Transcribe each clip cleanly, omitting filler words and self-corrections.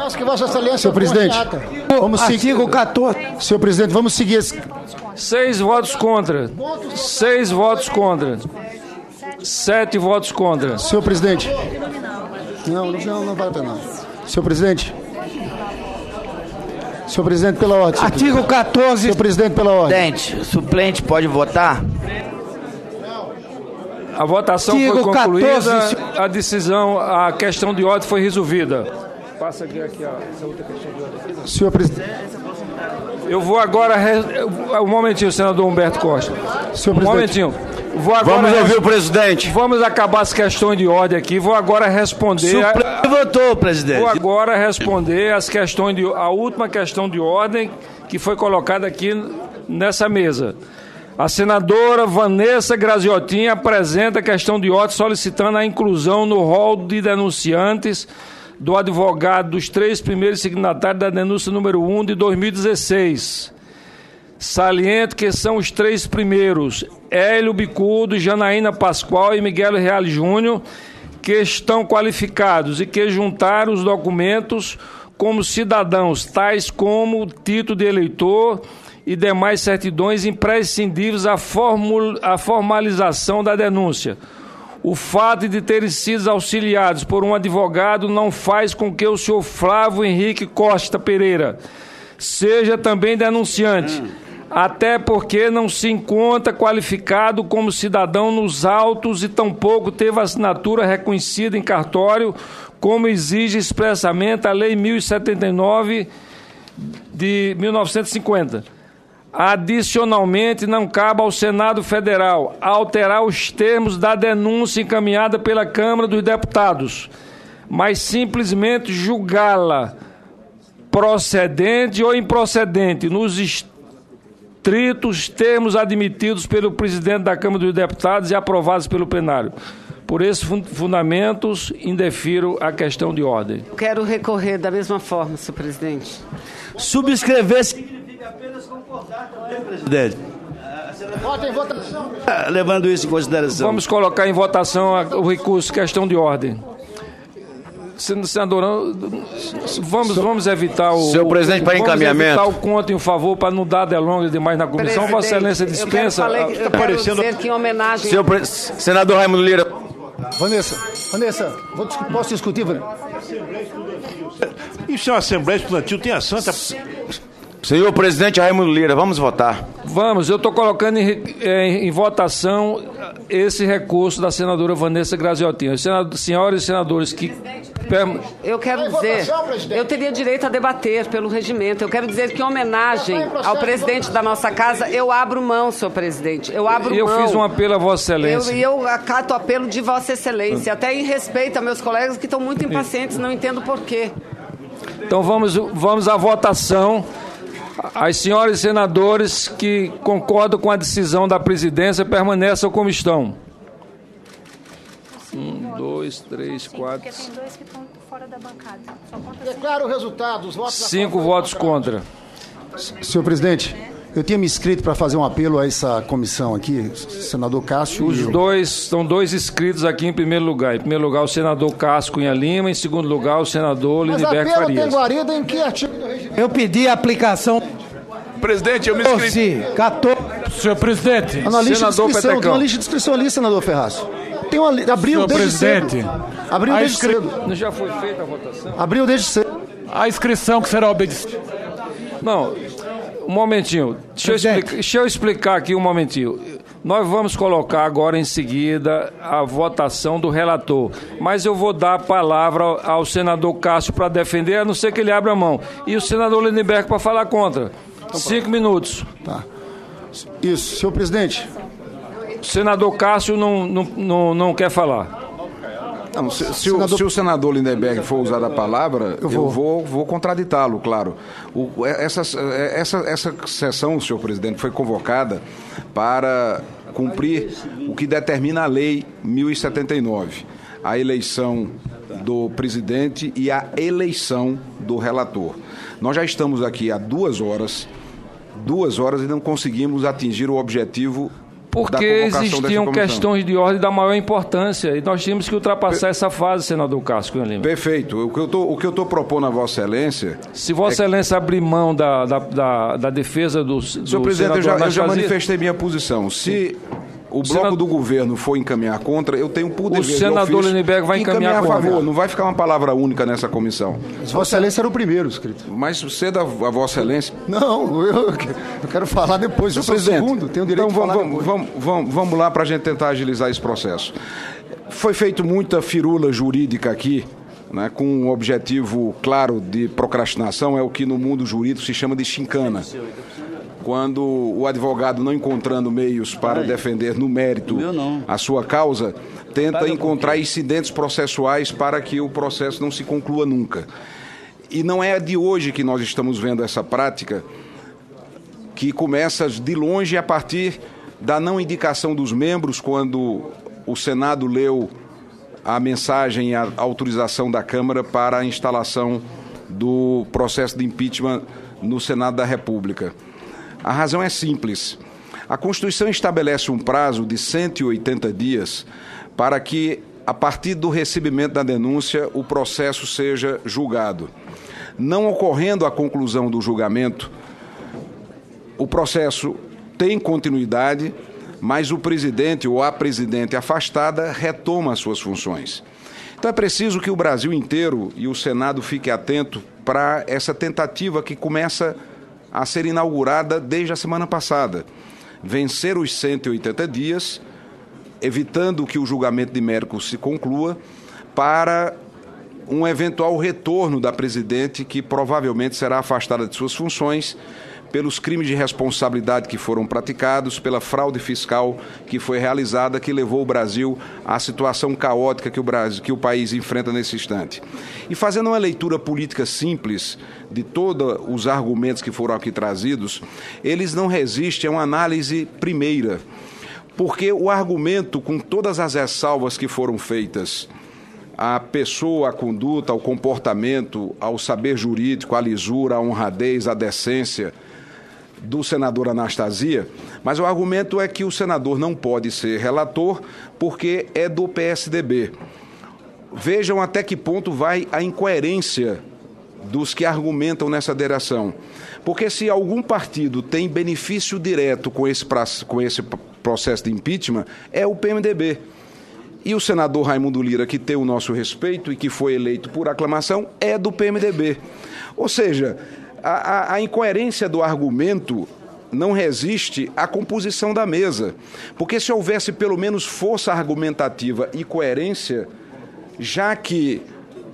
Peço que Vossa Excelência... Senhor presidente, vamos seguir... Artigo 14. Senhor presidente, vamos seguir esse... 6 votos contra. 6 votos contra. 7 votos contra. Senhor presidente. Não vale a pena. Senhor presidente. Senhor presidente, pela ordem. Artigo 14. Senhor presidente, pela ordem. Presidente, suplente pode votar? A votação Artigo foi concluída, 14. a decisão, a questão de ordem foi resolvida. Passa aqui essa outra questão de ordem. Senhor presidente. Eu vou agora... Um momentinho, senador Humberto Costa. Senhor Um presidente. momentinho. Vou agora Vamos ouvir o presidente. Vamos acabar as questões de ordem aqui. Vou agora responder... Suplente votou, presidente. Vou agora responder a última questão de ordem que foi colocada aqui nessa mesa. A senadora Vanessa Graziotin apresenta a questão de ordem solicitando a inclusão no rol de denunciantes do advogado dos 3 primeiros signatários da denúncia número 1 de 2016. Saliento que são os 3 primeiros, Hélio Bicudo, Janaína Pascoal e Miguel Real Júnior, que estão qualificados e que juntaram os documentos como cidadãos, tais como título de eleitor e demais certidões imprescindíveis à formalização da denúncia. O fato de terem sido auxiliados por um advogado não faz com que o senhor Flávio Henrique Costa Pereira seja também denunciante, até porque não se encontra qualificado como cidadão nos autos e tampouco teve assinatura reconhecida em cartório, como exige expressamente a Lei 1079 de 1950. Adicionalmente, não cabe ao Senado Federal alterar os termos da denúncia encaminhada pela Câmara dos Deputados, mas simplesmente julgá-la procedente ou improcedente nos estritos termos admitidos pelo presidente da Câmara dos Deputados e aprovados pelo plenário. Por esses fundamentos, indefiro a questão de ordem. Quero recorrer da mesma forma, senhor presidente. Subscrever significa apenas concordar também, presidente. Vota em votação. Levando isso em consideração. Vamos colocar em votação o recurso, questão de ordem. Senador, vamos evitar o... Senhor presidente, para encaminhamento. Vamos evitar o conto, em favor, para não dar delongas demais na comissão. Vossa Excelência dispensa... Eu quero dizer que em homenagem... Senador Raimundo Lira. Vanessa, posso discutir, Vanessa? Isso é uma Assembleia Estudantil, tem a santa... Senhor presidente Raimundo Lira, vamos votar. Vamos, eu estou colocando em votação esse recurso da senadora Vanessa Graziotin. Senhoras e senadores que... Eu quero dizer, eu teria direito a debater pelo regimento. Eu quero dizer que em homenagem ao presidente da nossa casa, eu abro mão, senhor presidente. Eu fiz um apelo a Vossa Excelência. Eu acato o apelo de Vossa Excelência, até em respeito a meus colegas que estão muito impacientes, não entendo por quê. Então vamos à votação. As senhoras e senadores que concordam com a decisão da presidência permaneçam como estão. 1, 2, 3, 4. Porque tem 2 que estão fora da bancada. Declaro o resultado. Os votos 5 votos contra. Senhor presidente, eu tinha me inscrito para fazer um apelo a essa comissão aqui, senador Cássio. São 2 inscritos aqui em primeiro lugar. Em primeiro lugar, o senador Cássio Cunha Lima. Em segundo lugar, o senador Liniberto Farias. Mas apelo tem guarida em que artigo do regimento? Eu pedi a aplicação... Presidente, eu me inscrevi. 14. Senhor presidente. Na lista de Senador inscrição, tem Petecão. uma lista de inscrição ali, senador Ferraz. Tem uma abriu Senhor desde presidente, cedo. Abriu desde cedo. Não já foi feita a votação? Abriu desde cedo. a inscrição que será obedecida... Não, um momentinho. Deixa eu explicar aqui um momentinho. Nós vamos colocar agora em seguida a votação do relator, mas eu vou dar a palavra ao senador Cássio para defender, a não ser que ele abra a mão, e o senador Liniberto para falar contra. 5 minutos. Tá. Isso, senhor presidente. O senador Cássio não quer falar. Não, se o senador Lindenberg for usar a palavra, eu vou contraditá-lo, claro. Essa sessão, senhor presidente, foi convocada para cumprir o que determina a Lei 1079, a eleição do presidente e a eleição do relator. Nós já estamos aqui há 2 horas e não conseguimos atingir o objetivo Porque existiam questões de ordem da maior importância e nós tínhamos que ultrapassar essa fase, senador Cássio Cunha Lima. Perfeito. O que eu estou propondo a Vossa Excelência... Se Vossa Excelência abrir mão da defesa do senhor presidente, eu já manifestei minha posição. Se o bloco do governo for encaminhar contra, eu tenho por dever. O senador Lindbergh vai encaminhar a favor. Não vai ficar uma palavra única nessa comissão. Vossa Excelência era o primeiro escrito. Mas cedo a Vossa Excelência... Não, eu quero falar depois. Eu sou o segundo, tenho o direito de falar depois. Vamos lá para a gente tentar agilizar esse processo. Foi feito muita firula jurídica aqui, né, com um objetivo claro de procrastinação, é o que no mundo jurídico se chama de chincana. Quando o advogado, não encontrando meios para defender no mérito a sua causa, tenta encontrar incidentes processuais para que o processo não se conclua nunca. E não é de hoje que nós estamos vendo essa prática, que começa de longe a partir da não indicação dos membros, quando o Senado leu a mensagem e a autorização da Câmara para a instalação do processo de impeachment no Senado da República. A razão é simples. A Constituição estabelece um prazo de 180 dias para que, a partir do recebimento da denúncia, o processo seja julgado. Não ocorrendo a conclusão do julgamento, o processo tem continuidade, mas o presidente ou a presidente afastada retoma as suas funções. Então é preciso que o Brasil inteiro e o Senado fique atento para essa tentativa que começa a ser inaugurada desde a semana passada. Vencer os 180 dias, evitando que o julgamento de mérito se conclua, para um eventual retorno da presidente, que provavelmente será afastada de suas funções pelos crimes de responsabilidade que foram praticados, pela fraude fiscal que foi realizada, que levou o Brasil à situação caótica que o país enfrenta nesse instante. E fazendo uma leitura política simples de todos os argumentos que foram aqui trazidos, eles não resistem a uma análise primeira, porque o argumento, com todas as ressalvas que foram feitas à pessoa, à conduta, ao comportamento, ao saber jurídico, à lisura, à honradez, à decência do senador Anastasia, mas o argumento é que o senador não pode ser relator porque é do PSDB. Vejam até que ponto vai a incoerência dos que argumentam nessa direção. Porque se algum partido tem benefício direto com esse processo de impeachment, é o PMDB. E o senador Raimundo Lira, que tem o nosso respeito e que foi eleito por aclamação, é do PMDB. Ou seja, a incoerência do argumento não resiste à composição da mesa. Porque se houvesse pelo menos força argumentativa e coerência, já que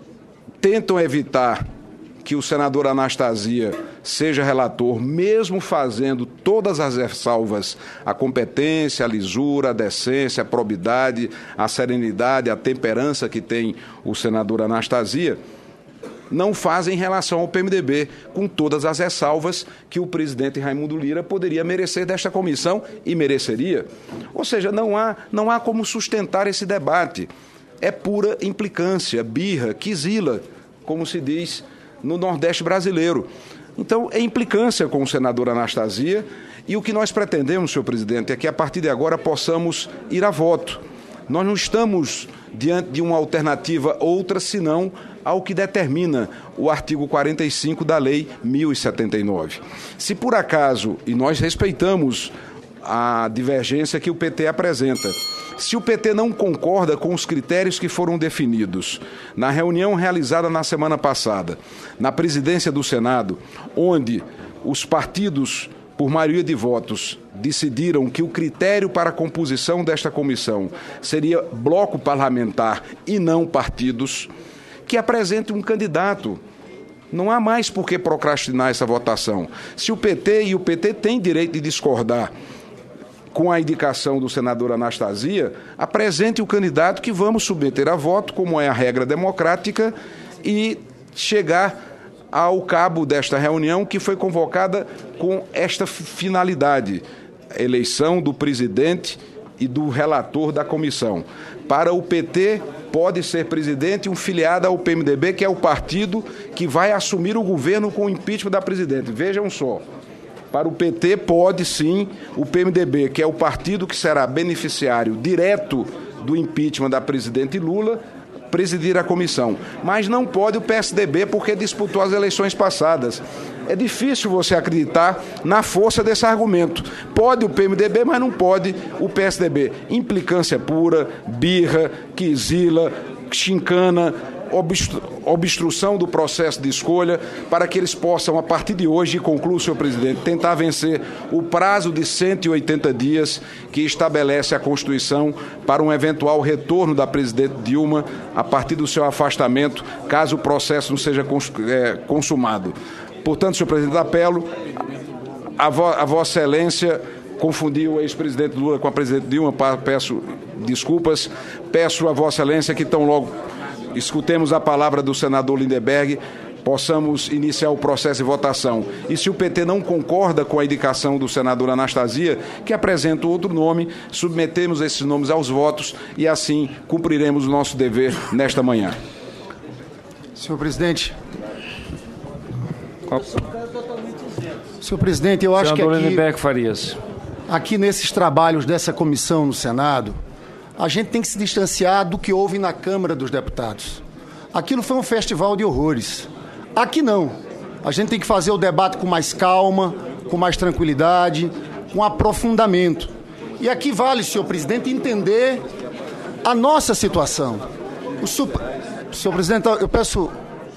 tentam evitar que o senador Anastasia seja relator, mesmo fazendo todas as ressalvas à competência, à lisura, à decência, à probidade, à serenidade, à temperança que tem o senador Anastasia, não fazem em relação ao PMDB, com todas as ressalvas que o presidente Raimundo Lira poderia merecer desta comissão e mereceria. Ou seja, não há como sustentar esse debate. É pura implicância, birra, quizila, como se diz no Nordeste brasileiro. Então, é implicância com o senador Anastasia, e o que nós pretendemos, senhor presidente, é que a partir de agora possamos ir a voto. Nós não estamos diante de uma alternativa outra, senão ao que determina o artigo 45 da Lei 1079. Se por acaso, e nós respeitamos a divergência que o PT apresenta, se o PT não concorda com os critérios que foram definidos na reunião realizada na semana passada, na presidência do Senado, onde os partidos, por maioria de votos, decidiram que o critério para a composição desta comissão seria bloco parlamentar e não partidos, que apresente um candidato. Não há mais por que procrastinar essa votação. Se o PT tem direito de discordar com a indicação do senador Anastasia, apresente o candidato que vamos submeter a voto, como é a regra democrática, e chegar ao cabo desta reunião que foi convocada com esta finalidade: a eleição do presidente e do relator da comissão. Para o PT, pode ser presidente um filiado ao PMDB, que é o partido que vai assumir o governo com o impeachment da presidente. Vejam só. Para o PT, pode sim o PMDB, que é o partido que será beneficiário direto do impeachment da presidente Lula, presidir a comissão. Mas não pode o PSDB, porque disputou as eleições passadas. É difícil você acreditar na força desse argumento. Pode o PMDB, mas não pode o PSDB. Implicância pura, birra, quizila, chincana, obstrução do processo de escolha, para que eles possam, a partir de hoje, e concluo, senhor presidente, tentar vencer o prazo de 180 dias que estabelece a Constituição para um eventual retorno da presidente Dilma a partir do seu afastamento, caso o processo não seja consumado. Portanto, senhor presidente, apelo a Vossa Excelência confundiu o ex-presidente Lula com a presidente Dilma, peço desculpas, peço a Vossa Excelência que tão logo escutemos a palavra do senador Lindenberg, possamos iniciar o processo de votação. E se o PT não concorda com a indicação do senador Anastasia, que apresenta outro nome, submetemos esses nomes aos votos e assim cumpriremos o nosso dever nesta manhã. Senhor presidente. Senhor presidente, eu acho senador que Lindenberg Farias. Aqui nesses trabalhos dessa comissão no Senado, a gente tem que se distanciar do que houve na Câmara dos Deputados. Aquilo foi um festival de horrores. Aqui não. A gente tem que fazer o debate com mais calma, com mais tranquilidade, com aprofundamento. E aqui vale, senhor presidente, entender a nossa situação. Senhor presidente, eu peço...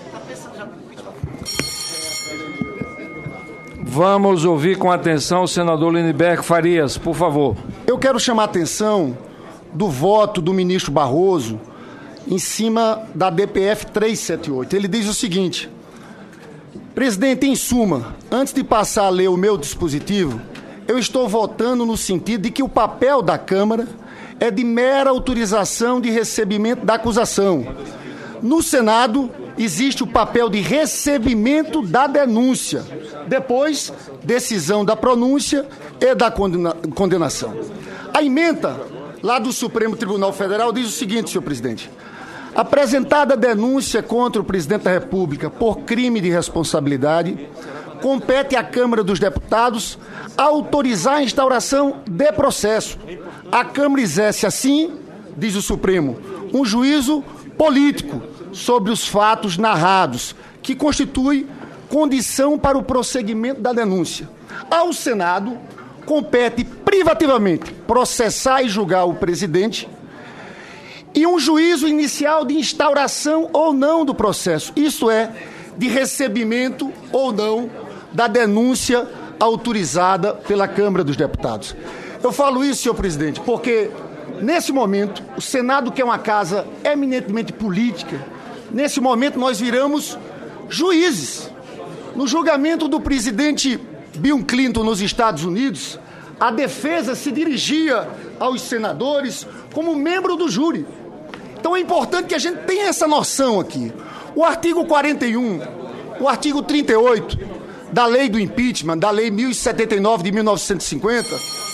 Vamos ouvir com atenção o senador Lindenberg Farias, por favor. Eu quero chamar a atenção do voto do ministro Barroso em cima da DPF 378. Ele diz o seguinte: presidente, em suma, antes de passar a ler o meu dispositivo, eu estou votando no sentido de que o papel da Câmara é de mera autorização de recebimento da acusação. No Senado, existe o papel de recebimento da denúncia, depois, decisão da pronúncia e da condenação. A ementa lá do Supremo Tribunal Federal diz o seguinte, senhor presidente: apresentada denúncia contra o presidente da República por crime de responsabilidade, compete à Câmara dos Deputados autorizar a instauração de processo. A Câmara exerce, assim, diz o Supremo, um juízo político sobre os fatos narrados, que constitui condição para o prosseguimento da denúncia. Ao Senado, compete privativamente processar e julgar o presidente e um juízo inicial de instauração ou não do processo, isto é, de recebimento ou não da denúncia autorizada pela Câmara dos Deputados. Eu falo isso, senhor presidente, porque nesse momento o Senado, que é uma casa eminentemente política, nesse momento nós viramos juízes. No julgamento do presidente Bill Clinton nos Estados Unidos, a defesa se dirigia aos senadores como membro do júri. Então é importante que a gente tenha essa noção aqui. O artigo 41, o artigo 38 da lei do impeachment, da lei 1079 de 1950,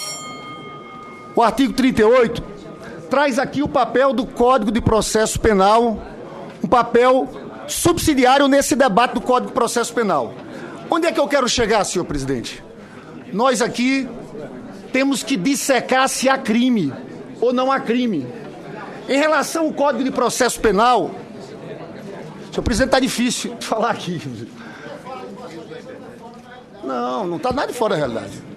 o artigo 38 traz aqui o papel do Código de Processo Penal, um papel subsidiário nesse debate do Código de Processo Penal. Onde é que eu quero chegar, senhor presidente? Nós aqui temos que dissecar se há crime ou não há crime. Em relação ao Código de Processo Penal, senhor presidente, está difícil de falar aqui. Não está nada de fora da realidade.